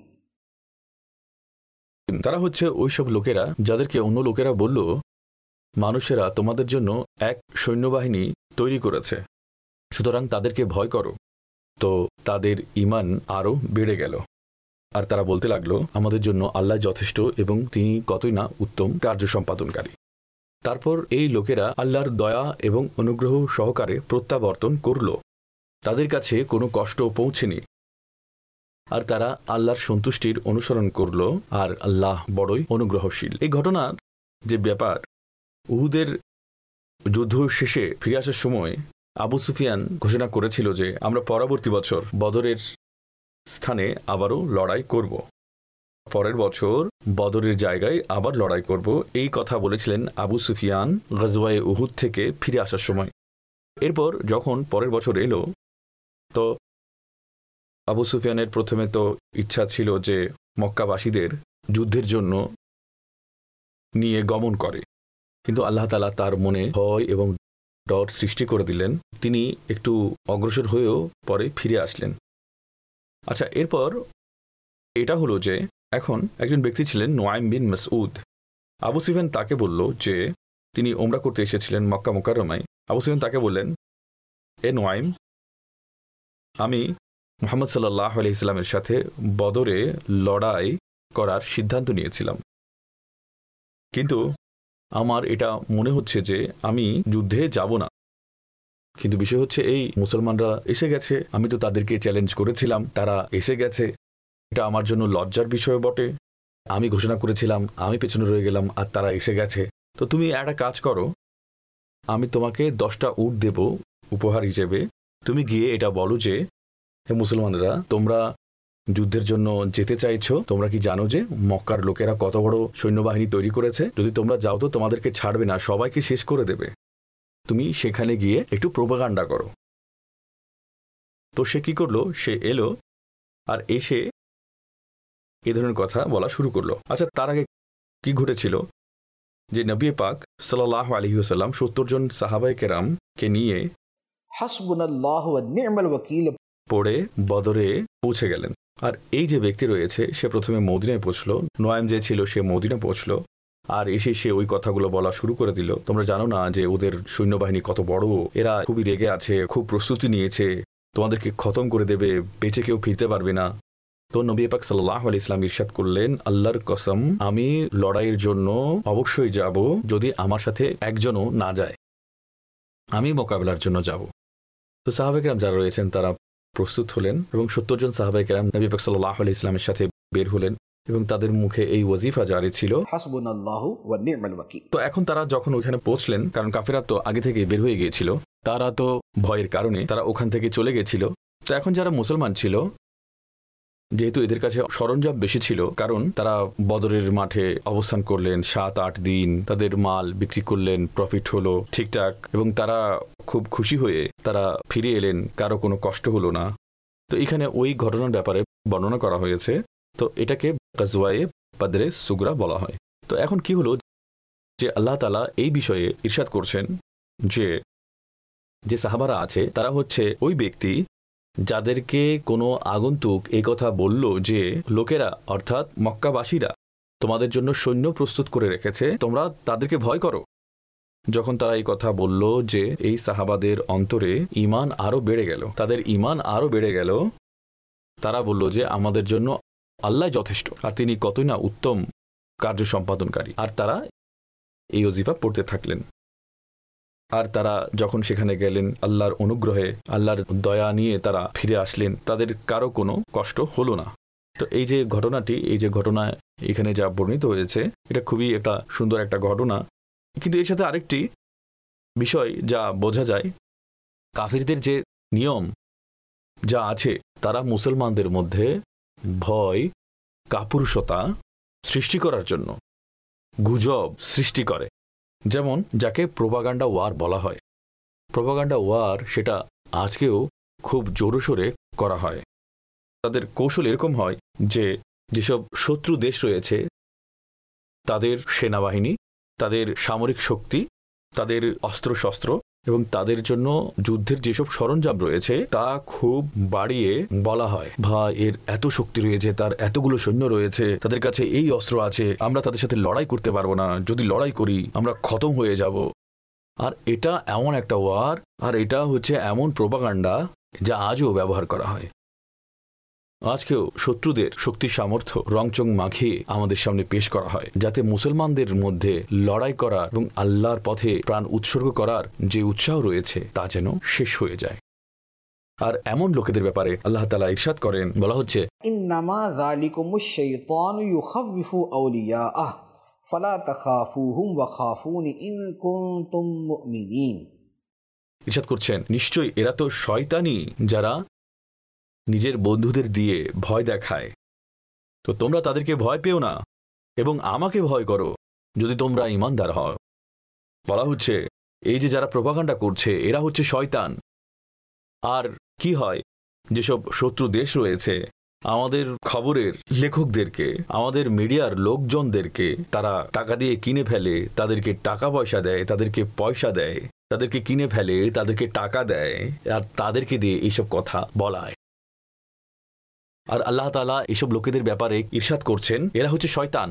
তারা হচ্ছে ওইসব লোকেরা যাদেরকে অন্য লোকেরা বলল মানুষেরা তোমাদের জন্য এক সৈন্যবাহিনী তৈরি করেছে, সুতরাং তাদেরকে ভয় করো। তো তাদের ঈমান আরও বেড়ে গেল, আর তারা বলতে লাগলো আমাদের জন্য আল্লাহ যথেষ্ট এবং তিনি কতই না উত্তম কার্য সম্পাদনকারী। তারপর এই লোকেরা আল্লাহর দয়া এবং অনুগ্রহ সহকারে প্রত্যাবর্তন করল, তাদের কাছে কোনো কষ্ট পৌঁছেনি, আর তারা আল্লাহর সন্তুষ্টির অনুসরণ করল, আর আল্লাহ বড়ই অনুগ্রহশীল। এই ঘটনার যে ব্যাপার, উহুদের যুদ্ধ শেষে ফিরে আসার সময় আবু সুফিয়ান ঘোষণা করেছিল যে আমরা পরবর্তী বছর বদরের স্থানে আবারও লড়াই করব, পরের বছর বদরের জায়গায় আবার লড়াই করব। এই কথা বলেছিলেন আবু সুফিয়ান গজওয়ায়ে উহুদ থেকে ফিরে আসার সময়। এরপর যখন পরের বছর এলো, তো আবু সুফিয়ানের প্রথমে তো ইচ্ছা ছিল যে মক্কাবাসীদের যুদ্ধের জন্য নিয়ে গমন করে, কিন্তু আল্লাহ তাআলা তার মনে ভয় এবং ডর সৃষ্টি করে দিলেন, তিনি একটু অগ্রসর হয়েও পরে ফিরে আসলেন। আচ্ছা, এরপর এটা হলো যে এখন একজন ব্যক্তি ছিলেন Nuaim bin Masud. Abu Sufyan তাকে বলল যে তিনি ওমরা করতে এসেছিলেন মক্কা মুকাররমায়। আবু সুফিয়ান তাকে বললেন, এ নুআইম, আমি মুহাম্মদ সাল্লাল্লাহু আলাইহি সাল্লামের সাথে বদরে লড়াই করার সিদ্ধান্ত নিয়েছিলাম, কিন্তু আমার এটা মনে হচ্ছে যে আমি যুদ্ধে যাব না। কিন্তু বিষয় হচ্ছে এই মুসলমানরা এসে গেছে, আমি তো তাদেরকে চ্যালেঞ্জ করেছিলাম, তারা এসে গেছে, এটা আমার জন্য লজ্জার বিষয় বটে। আমি ঘোষণা করেছিলাম, আমি পেছনে রয়ে গেলাম, আর তারা এসে গেছে। তো তুমি একটা কাজ করো, আমি তোমাকে দশটা উট দেব উপহার হিসেবে, তুমি গিয়ে এটা বলো যে হে মুসলমানরা, তোমরা যুদ্ধের জন্য যেতে চাইছো, তোমরা কি জানো যে মক্কার লোকেরা কত বড় সৈন্যবাহিনী তৈরি করেছে? যদি তোমরা যাও তো তোমাদেরকে ছাড়বে না, সবাইকে শেষ করে দেবে। তুমি সেখানে গিয়ে একটু প্রোপাগান্ডা করো। তো সে কি করলো, সে এলো আর এসে এ ধরনের কথা বলা শুরু করলো। আচ্ছা, তার আগে কি ঘটেছিল যে নবী পাক সাল্লাল্লাহু আলাইহি ওয়াসাল্লাম সত্তর জন সাহাবায়ে কেরামকে নিয়ে হাসবুনাল্লাহু ওয়া নি'মাল ওয়াকিল পড়ে বদরে পৌঁছে গেলেন। আর এই যে ব্যক্তি রয়েছে সে প্রথমে মদিনায় পৌঁছলো, নোয়াইম যে ছিল সে মদিনা পৌঁছলো, আর এসে সে ওই কথাগুলো বলা শুরু করে দিল। তোমরা জানো না যে ওদের সৈন্যবাহিনী কত বড়, এরা খুবই রেগে আছে, খুব প্রস্তুতি নিয়েছে, তোমাদেরকে খতম করে দেবে, বেঁচে কেউ ফিরতে পারবে না। তো নবী পাক সাল্লাল্লাহু আলাইহি ওয়াসাল্লাম ইরশাদ করলেন, আল্লাহর কসম, আমি লড়াইয়ের জন্য অবশ্যই যাব, যদি আমার সাথে একজনও না যায়, আমি মোকাবেলার জন্য যাব। তো সাহাবায়ে কেরাম যারা রয়েছেন তারা প্রস্তুত হলেন এবং সত্তর জন সাহাবায়ে কেরাম নবী পাক সাল্লাল্লাহু আলাইহি ওয়াসাল্লামের সাথে বের হলেন এবং তাদের মুখে এই ওয়াজিফা জারি ছিল, হাসবুনাল্লাহু ওয়া নি'মাল ওয়াকিল। তো এখন তারা যখন ওইখানে পৌঁছলেন, কারণ কাফেররা তো আগে থেকে বের হয়ে গিয়েছিল, তারা তো ভয়ের কারণে তারা ওখান থেকে চলে গেছিল, তো এখন যারা মুসলমান ছিল, যেহেতু এদের কাছে সরঞ্জাম বেশি ছিল, কারণ তারা বদরের মাঠে অবস্থান করলেন সাত আট দিন, তাদের মাল বিক্রি করলেন, প্রফিট হলো ঠিকঠাক, এবং তারা খুব খুশি হয়ে তারা ফিরে এলেন, কারো কোনো কষ্ট হলো না। তো এখানে ওই ঘটনার ব্যাপারে বর্ণনা করা হয়েছে। তো এটাকে গাজওয়ায়ে বদরে সুগরা বলা হয়। তো এখন কি হলো যে আল্লাহ তাআলা এই বিষয়ে ইরশাদ করছেন যে যে সাহাবারা আছে তারা হচ্ছে ওই ব্যক্তি যাদেরকে কোনো আগন্তুক এই কথা বলল যে লোকেরা অর্থাৎ মক্কাবাসীরা তোমাদের জন্য সৈন্য প্রস্তুত করে রেখেছে, তোমরা তাদেরকে ভয় করো। যখন তারা এই কথা বলল যে এই সাহাবাদের অন্তরে ঈমান আরো বেড়ে গেল, তাদের ঈমান আরো বেড়ে গেল, তারা বলল যে আমাদের জন্য আল্লাহ যথেষ্ট, আর তিনি কতই না উত্তম কার্য সম্পাদনকারী। আর তারা এই ওজিফা পড়তে থাকলেন। আর তারা যখন সেখানে গেলেন আল্লাহর অনুগ্রহে, আল্লাহর দয়া নিয়ে তারা ফিরে আসলেন, তাদের কারো কোনো কষ্ট হলো না। তো এই যে ঘটনাটি, এই যে ঘটনা এখানে যা বর্ণিত হয়েছে, এটা খুবই একটা সুন্দর একটা ঘটনা। কিন্তু এর সাথে আরেকটি বিষয় যা বোঝা যায়, কাফিরদের যে নিয়ম যা আছে, তারা মুসলমানদের মধ্যে ভয়, কাপুরুষতা সৃষ্টি করার জন্য গুজব সৃষ্টি করে। যেমন যাকে প্রোপাগান্ডা ওয়ার বলা হয়। প্রোপাগান্ডা ওয়ার সেটা আজকেও খুব জোরসোরে করা হয়। তাদের কৌশল এরকম হয় যে যেসব শত্রু দেশ রয়েছে তাদের সেনাবাহিনী, তাদের সামরিক শক্তি, তাদের অস্ত্রশস্ত্র এবং তাদের জন্য যুদ্ধের যেসব সরঞ্জাম রয়েছে তা খুব বাড়িয়ে বলা হয়, ভাই এর এত শক্তি রয়েছে, তার এতগুলো সৈন্য রয়েছে, তাদের কাছে এই অস্ত্র আছে, আমরা তাদের সাথে লড়াই করতে পারবো না, যদি লড়াই করি আমরা খতম হয়ে যাব। আর এটা এমন একটা ওয়ার, আর এটা হচ্ছে এমন প্রোপাগান্ডা যা আজও ব্যবহার করা হয়। আজকেও শত্রুদের শক্তি সামর্থ্য রংচং মাখিয়ে আমাদের সামনে পেশ করা হয়, যাতে মুসলমানদের মধ্যে লড়াই করার এবং আল্লাহর পথে প্রাণ উৎসর্গ করার যে উৎসাহ রয়েছে তা যেন শেষ হয়ে যায়। আর এমন লোকেদের ব্যাপারে আল্লাহ তাআলা ইরশাদ করেন, বলা হচ্ছে ইন্নামা যালিকুমুশ শাইতানু ইউখাউফু আউলিয়াআহ ফালা তাখাফুহুম ওয়া খাফুনি ইন কুনতুম মুমিনিন। ইরশাদ করছেন, নিশ্চয়ই এরা তো শয়তানি যারা নিজের বন্ধুদের দিয়ে ভয় দেখায়, তো তোমরা তাদেরকে ভয় পেও না এবং আমাকে ভয় করো যদি তোমরা ঈমানদার হও। বলা হচ্ছে এই যে যারা প্রোপাগান্ডা করছে এরা হচ্ছে শয়তান। আর কি হয়, যেসব শত্রু দেশ রয়েছে আমাদের খবরের লেখকদেরকে, আমাদের মিডিয়ার লোকজনদেরকে তারা টাকা দিয়ে কিনে ফেলে, তাদেরকে টাকা পয়সা দেয়, তাদেরকে পয়সা দেয়, তাদেরকে কিনে ফেলে, তাদেরকে টাকা দেয়, আর তাদেরকে দিয়ে এইসব কথা বলায়। আর আল্লাহ তাআলা এসব লোকেদের ব্যাপারে ইরশাদ করছেন এরা হচ্ছে শয়তান।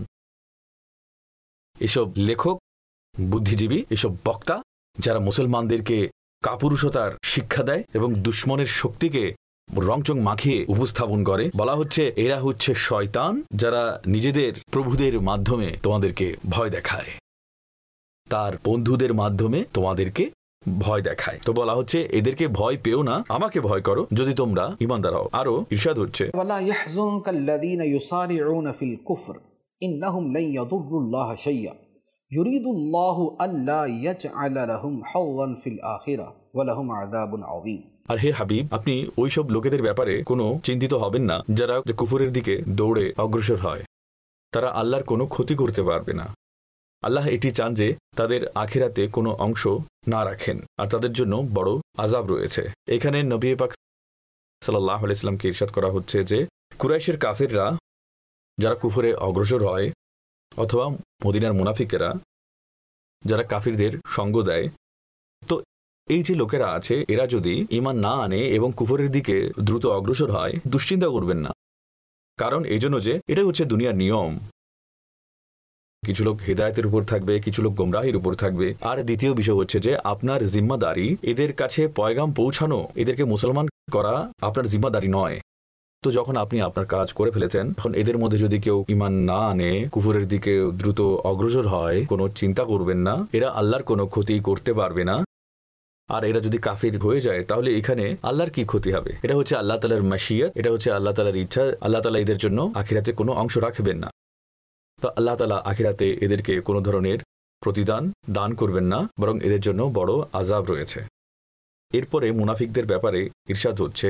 এসব লেখক, বুদ্ধিজীবী, এসব বক্তা যারা মুসলমানদেরকে কাপুরুষতার শিক্ষা দেয় এবং দুশ্মনের শক্তিকে রংচং মাখিয়ে উপস্থাপন করে, বলা হচ্ছে এরা হচ্ছে শয়তান যারা নিজেদের প্রভুদের মাধ্যমে তোমাদেরকে ভয় দেখায়, তার বন্ধুদের মাধ্যমে তোমাদেরকে ভয় দেখায়। তো বলা হচ্ছে এদেরকে ভয় পেও না, আমাকে ভয় করো যদি তোমরা ঈমানদার হও। আরো ইরশাদ হচ্ছে, ওয়ালা ইয়াহজুনকাল্লাযীনা ইউসারিউনা ফিল কুফর ইন্নাহুম লা ইয়াদুররুল্লাহা শাইয়্যা ইউরিদুল্লাহু আল্লা ইয়াজআলা লাহুম হাওয়ান ফিল আখিরাহ ওয়া লাহুম আযাবুন আযীম। আর হে হাবিব, আপনি ওইসব লোকেদের ব্যাপারে কোনো চিন্তিত হবেন না যারা কুফরের দিকে দৌড়ে অগ্রসর হয়, তারা আল্লাহর কোনো ক্ষতি করতে পারবে না। আল্লাহ এটি চান যে তাদের আখিরাতে কোনো অংশ না রাখেন, আর তাদের জন্য বড় আযাব রয়েছে। এখানে নবী পাক সাল্লাল্লাহু আলাইহি সাল্লামকে ইরশাদ করা হচ্ছে যে কুরাইশের কাফিররা যারা কুফরে অগ্রসর হয়, অথবা মদিনার মুনাফিকেরা যারা কাফিরদের সঙ্গ দেয়, তো এই যে লোকেরা আছে এরা যদি ঈমান না আনে এবং কুফরের দিকে দ্রুত অগ্রসর হয়, দুশ্চিন্তা করবেন না, কারণ এই জন্য যে এটাই হচ্ছে দুনিয়ার নিয়ম। কিছু লোক হেদায়েতের উপর থাকবে, কিছু লোক গোমরাহির উপর থাকবে। আর দ্বিতীয় বিষয় হচ্ছে যে আপনার জিম্মাদারি এদের কাছে পয়গাম পৌঁছানো, এদেরকে মুসলমান করা আপনার জিম্মাদারি নয়। তো যখন আপনি আপনার কাজ করে ফেলেছেন, তখন এদের মধ্যে যদি কেউ ঈমান না আনে, কুফরের দিকে দ্রুত অগ্রসর হয়, কোনো চিন্তা করবেন না, এরা আল্লাহর কোনো ক্ষতি করতে পারবে না। আর এরা যদি কাফির হয়ে যায় তাহলে এখানে আল্লাহর কি ক্ষতি হবে? এটা হচ্ছে আল্লাহ তাআলার মাশিয়াত, এটা হচ্ছে আল্লাহ তাআলার ইচ্ছা। আল্লাহ তাআলা এদের জন্য আখিরাতে কোনো অংশ রাখবেন না। তো আল্লাহ তাআলা আখিরাতে এদেরকে কোনো ধরনের প্রতিদান দান করবেন না, বরং এদের জন্য বড় আযাব রয়েছে। এরপরে মুনাফিকদের ব্যাপারে ইরশাদ হচ্ছে,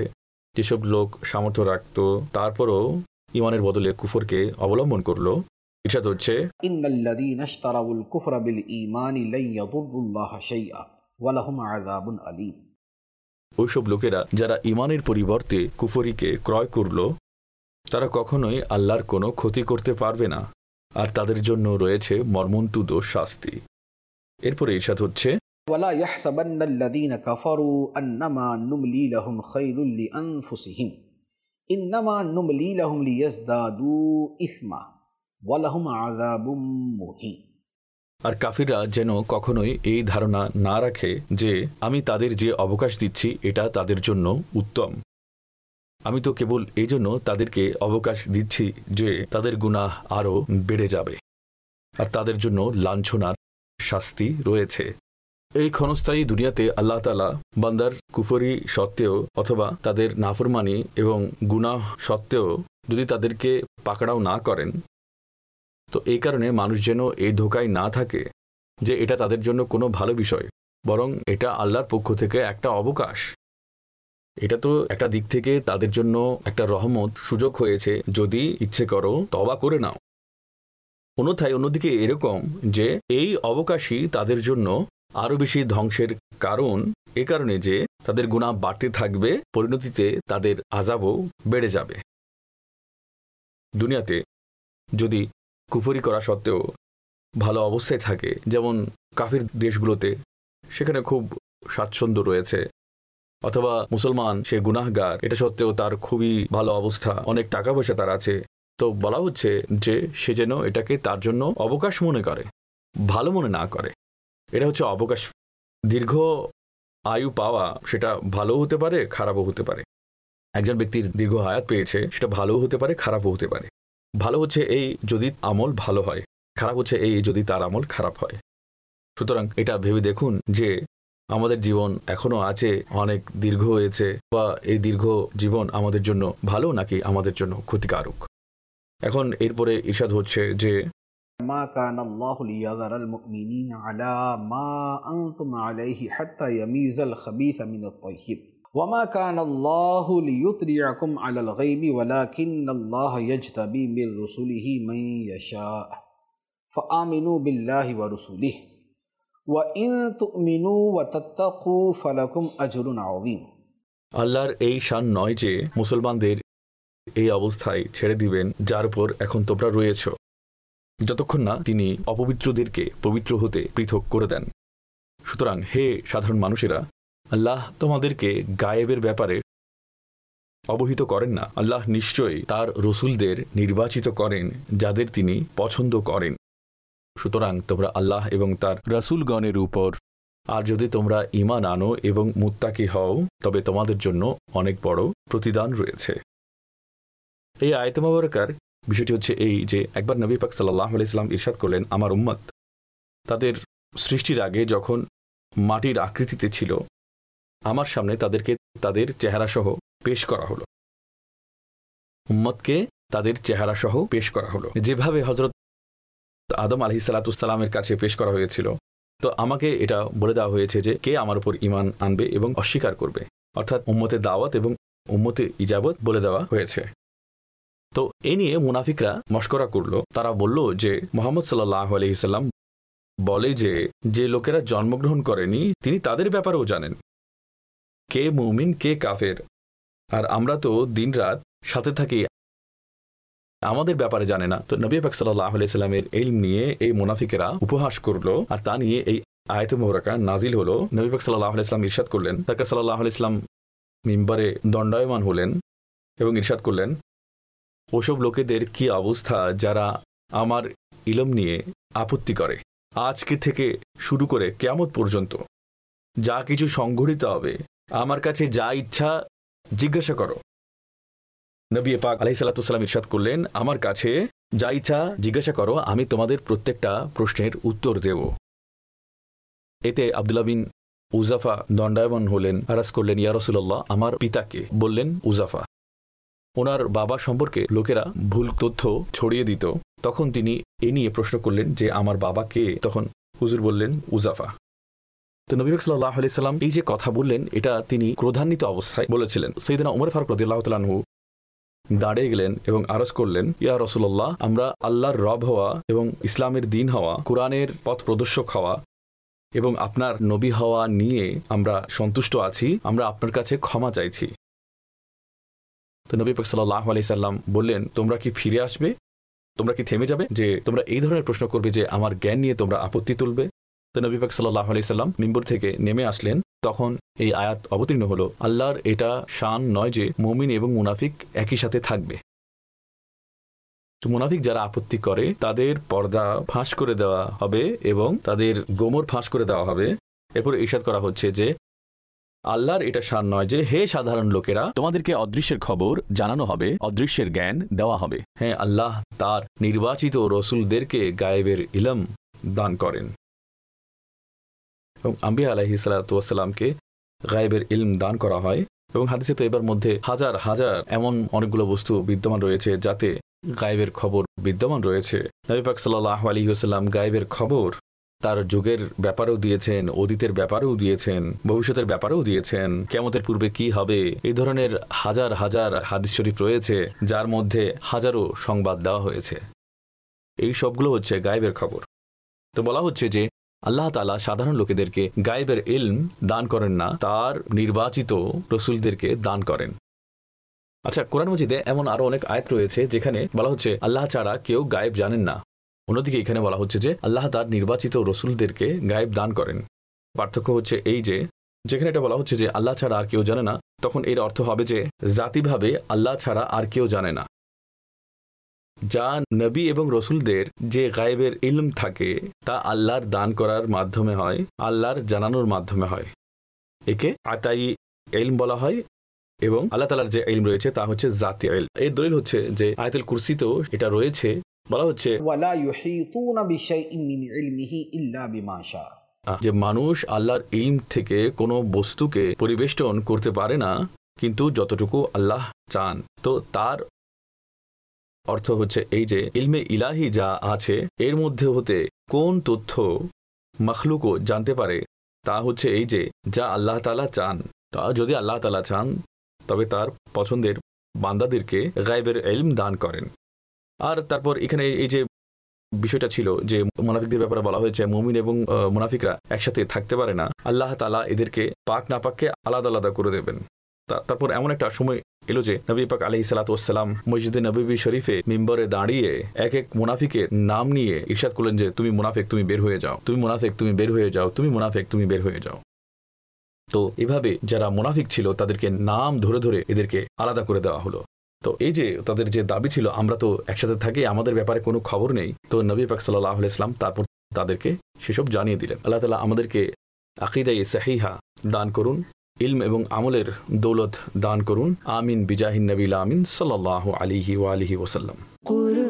যেসব লোক সামর্থ্য রাখত তারপরও ইমানের বদলে কুফরকে অবলম্বন করলো, ইরশাদ হচ্ছে ইন্নাল্লাযীনা ইশতারাউল কুফরা বিল ঈমানি লা ইয়াদুররুল্লাহা শাইআ ওয়া লাহুম আযাবুন আলীম। ওইসব লোকেরা যারা ইমানের পরিবর্তে কুফরিকে ক্রয় করল তারা কখনোই আল্লাহর কোনো ক্ষতি করতে পারবে না, আর তাদের জন্য রয়েছে মর্মন্তুদ শাস্তি। এরপরে ইরশাদ হচ্ছে ওয়ালা ইয়াহসাবান্নাল্লাযীনা কাফারু আন্নামা নুমলি লাহুম খায়রুল লিআনফুসিহিম ইন্নামা নুমলি লাহুম লিয়াজদাদু ইসমা ওয়া লাহুম আযাবুম মুহিন। আর কাফিররা যেন কখনোই এই ধারণা না রাখে যে আমি তাদের যে অবকাশ দিচ্ছি এটা তাদের জন্য উত্তম, আমি তো কেবল এই জন্য তাদেরকে অবকাশ দিচ্ছি যে তাদের গুনাহ আরও বেড়ে যাবে, আর তাদের জন্য লাঞ্ছনার শাস্তি রয়েছে। এই ক্ষণস্থায়ী দুনিয়াতে আল্লাহ তাআলা বান্দার কুফরি সত্ত্বেও অথবা তাদের নাফরমানি এবং গুনাহ সত্ত্বেও যদি তাদেরকে পাকড়াও না করেন, তো এই কারণে মানুষ যেন এই ধোকায় না থাকে যে এটা তাদের জন্য কোনো ভালো বিষয়, বরং এটা আল্লাহর পক্ষ থেকে একটা অবকাশ। এটা তো একটা দিক থেকে তাদের জন্য একটা রহমত, সুযোগ হয়েছে, যদি ইচ্ছে করো তওবা করে নাও। অন্যথায় অন্যদিকে এরকম যে এই অবকাশই তাদের জন্য আরও বেশি ধ্বংসের কারণ, এ কারণে যে তাদের গুনাহ বাড়তে থাকবে, পরিণতিতে তাদের আযাবও বেড়ে যাবে। দুনিয়াতে যদি কুফরি করা সত্ত্বেও ভালো অবস্থায় থাকে, যেমন কাফির দেশগুলোতে সেখানে খুব স্বাচ্ছন্দ্য রয়েছে, অথবা মুসলমান সে গুনাহগার, এটা সত্ত্বেও তার খুবই ভালো অবস্থা, অনেক টাকা পয়সা তার আছে, তো বলা হচ্ছে যে সে যেন এটাকে তার জন্য অবকাশ মনে করে, ভালো মনে না করে। এটা হচ্ছে অবকাশ। দীর্ঘ আয়ু পাওয়া সেটা ভালোও হতে পারে, খারাপও হতে পারে। একজন ব্যক্তির দীর্ঘ হায়াত পেয়েছে, সেটা ভালোও হতে পারে, খারাপও হতে পারে। ভালো হচ্ছে এই যদি আমল ভালো হয়, খারাপ হচ্ছে এই যদি তার আমল খারাপ হয়। সুতরাং এটা ভেবে দেখুন যে আমাদের জীবন এখনো আছে, অনেক দীর্ঘ হয়েছে, বা এই দীর্ঘ জীবন আমাদের জন্য ভালো নাকি আমাদের জন্য ক্ষতিকারক। এখন এরপরে ইরশাদ হচ্ছে যে মা কানাল্লাহু লিয়াযারাল মুমিনিনা আলা মা আনতুম আলাইহি হাত্তা ইয়ামিজাল খাবিসা মিনাত তাইয়্যিব ওয়া মা কানাল্লাহু লিয়ুতলিআকুম আলাল গায়বি ওয়ালাকিন্নাল্লাহা ইয়াজতাবি মির রুসুলিহি মান ইয়াশা ফাআমিনু বিল্লাহি ওয়া রুসুলিহি ওয়া ইন তুমিনু ওয়া তাত্তাকু ফালাকুম আজরুন আযীম। আল্লাহর এই শান নয় যে মুসলমানদের এই অবস্থায় ছেড়ে দিবেন যার উপর এখন তোমরা রয়েছ, যতক্ষণ না তিনি অপবিত্রদেরকে পবিত্র হতে পৃথক করে দেন। সুতরাং হে সাধারণ মানুষেরা, আল্লাহ তোমাদেরকে গায়েবের ব্যাপারে অবহিত করেন না। আল্লাহ নিশ্চয়ই তার রসুলদের নির্বাচিত করেন যাদের তিনি পছন্দ করেন। সুতরাং তোমরা আল্লাহ এবং তার রাসূলগণের উপর, আর যদি তোমরা ঈমান আনো এবং মুত্তাকি হও, তবে তোমাদের জন্য অনেক বড় প্রতিদান রয়েছে। এই আয়াতে মুবারাকার বিষয়টি হচ্ছে এই যে একবার নবী পাক সাল্লাল্লাহু আলাইহি সাল্লাম ইরশাদ করলেন, আমার উম্মত তাদের সৃষ্টির আগে যখন মাটির আকৃতিতে ছিল, আমার সামনে তাদেরকে তাদের চেহারা সহ পেশ করা হলো। উম্মতকে তাদের চেহারা সহ পেশ করা হলো, যেভাবে হযরত আদম আলাইহিস সালাতু সালামের কাছে পেশ করা হয়েছিল। তো আমাকে এটা বলে দেওয়া হয়েছে যে কে আমার উপর ঈমান আনবে এবং অস্বীকার করবে, অর্থাৎ উম্মতের দাওয়াত এবং উম্মতের ইজাবত বলে দেওয়া হয়েছে। তো এ নিয়ে মুনাফিকরা মশকরা করলো। তারা বলল যে মুহাম্মদ সাল্লাল্লাহু আলাইহি সাল্লাম বলে যে যে লোকেরা জন্মগ্রহণ করেনি তিনি তাদের ব্যাপারেও জানেন, কে মুমিন কে কাফের, আর আমরা তো দিনরাত সাথে থাকি, আমাদের ব্যাপারে জানে না। তো নবী পাক সাল্লাল্লাহু আলাইহি সাল্লামের ইলম নিয়ে এই মুনাফিকেরা উপহাস করলো, আর তা নিয়ে এই আয়াতে মুবারাকা নাজিল হলো। নবী পাক সাল্লাল্লাহু আলাইহি সাল্লাম ইরশাদ করলেন, তাকে সাল্লাল্লাহু আলাইহি সাল্লাম মিম্বারে দণ্ডায়মান হলেন এবং ইরশাদ করলেন, ওসব লোকেদের কি অবস্থা যারা আমার ইলম নিয়ে আপত্তি করে। আজকে থেকে শুরু করে কিয়ামত পর্যন্ত যা কিছু সংঘটিত হবে, আমার কাছে যা ইচ্ছা জিজ্ঞাসা করো। নবী পাক আলাইহিস সালাতু সালাম ইরশাদ করলেন, আমার কাছে যা ইচ্ছা জিজ্ঞাসা করো, আমি তোমাদের প্রত্যেকটা প্রশ্নের উত্তর দেব। এতে আব্দুল্লাহ বিন উজাফা দণ্ডায়মান হলেন, আরাজ করলেন, ইয়া রাসূলুল্লাহ, আমার পিতাকে। বললেন উজাফা। ওনার বাবা সম্পর্কে লোকেরা ভুল তথ্য ছড়িয়ে দিত, তখন তিনি এ নিয়ে প্রশ্ন করলেন যে আমার বাবা কে? তখন হুজুর বললেন উজাফা। তো নবী সাল্লাল্লাহু আলাইহি সাল্লাম এই যে কথা বললেন, এটা তিনি ক্রোধান্বিত অবস্থায় বলেছিলেন। সাইয়েদনা ওমর ফারুক রাদিয়াল্লাহু তাআলা আনহু দাঁড়িয়ে গেলেন এবং আরজ করলেন, ইয়া রাসূলুল্লাহ, আমরা আল্লাহর রব হওয়া এবং ইসলামের দ্বীন হওয়া, কোরআনের পথ প্রদর্শক হওয়া এবং আপনার নবী হওয়া নিয়ে আমরা সন্তুষ্ট আছি, আমরা আপনার কাছে ক্ষমা চাইছি। তো নবী পাক সাল্লাল্লাহু আলাইহি সাল্লাম বললেন, তোমরা কি ফিরে আসবে? তোমরা কি থেমে যাবে যে তোমরা এই ধরনের প্রশ্ন করবে যে আমার জ্ঞান নিয়ে তোমরা আপত্তি তুলবে? তো নবী পাক সাল্লাল্লাহু আলাইহি সাল্লাম মিম্বর থেকে নেমে আসলেন। তখন এই আয়াত অবতীর্ণ হলো, আল্লাহর এটা শান নয় যে মুমিন এবং মুনাফিক একই সাথে থাকবে। তো মুনাফিক যারা আপত্তি করে তাদের পর্দা ফাঁস করে দেওয়া হবে এবং তাদের গোমর ফাঁস করে দেওয়া হবে। এরপর ইরশাদ করা হচ্ছে যে আল্লাহর এটা শান নয় যে হে সাধারণ লোকেরা, তোমাদেরকে অদৃশ্যের খবর জানানো হবে, অদৃশ্যের জ্ঞান দেওয়া হবে। হ্যাঁ, আল্লাহ তার নির্বাচিত রসুলদেরকে গায়েবের ইলম দান করেন এবং আম্বিয়া আলাইহিস সালাতু ওয়াস সালামকে গায়েবের ইলম দান করা হয়। এবং হাদিসে তো এবার মধ্যে হাজার হাজার এমন অনেকগুলো বস্তু বিদ্যমান রয়েছে যাতে গায়েবের খবর বিদ্যমান রয়েছে। নবী পাক সাল্লাল্লাহু আলাইহি ওয়াসাল্লাম গায়েবের খবর তার যুগের ব্যাপারেও দিয়েছেন, অতীতের ব্যাপারেও দিয়েছেন, ভবিষ্যতের ব্যাপারেও দিয়েছেন, কিয়ামতের পূর্বে কি হবে, এই ধরনের হাজার হাজার হাদিস শরীফ রয়েছে যার মধ্যে হাজারো সংবাদ দেওয়া হয়েছে। এই সবগুলো হচ্ছে গায়েবের খবর। তো বলা হচ্ছে যে আল্লাহ তাআলা সাধারণ লোকেদেরকে গায়েবের ইলম দান করেন না, তার নির্বাচিত রসুলদেরকে দান করেন। আচ্ছা, কোরআন মাজিদে এমন আরো অনেক আয়াত রয়েছে যেখানে বলা হচ্ছে আল্লাহ ছাড়া কেউ গায়েব জানেন না। অন্যদিকে এখানে বলা হচ্ছে যে আল্লাহ তার নির্বাচিত রসুলদেরকে গায়েব দান করেন। পার্থক্য হচ্ছে এই যে যেখানে এটা বলা হচ্ছে যে আল্লাহ ছাড়া আর কেউ জানে না, তখন এর অর্থ হবে যে জাতিভাবে আল্লাহ ছাড়া আর কেউ জানে না। যা নবী এবং রসুলদের যে গায়েবের ইলম থাকে তা আল্লাহর দান করার মাধ্যমে হয়, আল্লাহর জানানোর মাধ্যমে হয়। একে আতাই ইলম বলা হয় এবং আল্লাহ তাআলার যে ইলম রয়েছে তা হচ্ছে জাতি ইলম। এর দলিল হচ্ছে যে আয়াতুল কুরসিতেও এটা রয়েছে, বলা হচ্ছে ওয়ালা ইউহিতুনা বিশাইইন মিন ইলমিহি ইল্লা বিমা শা, যে মানুষ আল্লাহর ইলম থেকে কোনো বস্তুকে পরিবেষ্টন করতে পারে না কিন্তু যতটুকু আল্লাহ চান। তো তার অর্থ হচ্ছে এই যে ইলমে ইলাহি যা আছে এর মধ্যে হতে কোন তথ্য মখলুকও জানতে পারে তা হচ্ছে এই যে যা আল্লাহ তাআলা চান। তা যদি আল্লাহ তাআলা চান তবে তার পছন্দের বান্দাদেরকে গায়েবের ইলম দান করেন। আর তারপর এখানে এই যে বিষয়টা ছিল যে মুনাফিকদের ব্যাপারে বলা হয়েছে মুমিন এবং মুনাফিকরা একসাথে থাকতে পারে না, আল্লাহ তাআলা এদেরকে পাক নাপাককে আলাদা আলাদা করে দেবেন। তারপর এমন একটা সময় এলো যে নবী পাক আলাইহিস সালাতু ওয়াস সালাম মসজিদে নববী শরীফে মিম্বরে দাঁড়িয়ে এক এক মুনাফিকের নাম নিয়ে ইরশাদ করলেন যে তুমি মুনাফিক, তুমি বের হয়ে যাও, তুমি মুনাফিক, তুমি বের হয়ে যাও, তুমি মুনাফিক, তুমি বের হয়ে যাও। তো এভাবে যারা মুনাফিক ছিল তাদেরকে নাম ধরে ধরে এদেরকে আলাদা করে দেওয়া হলো। তো এই যে তাদের যে দাবি ছিল আমরা তো একসাথে থাকি, আমাদের ব্যাপারে কোনো খবর নেই, তো নবী পাক সাল্লাল্লাহু আলাইহি ওয়াসাল্লাম তারপর তাদেরকে সেসব জানিয়ে দিলেন। আল্লাহ তাআলা আমাদেরকে আকীদায়ে সহিহা দান করুন, ইলম এবং আমলের দৌলত দান করুন। আমিন বিজাহিন নবীল আমিন সাল্লাল্লাহু আলাইহি ওয়া আলিহি ওয়াসাল্লাম।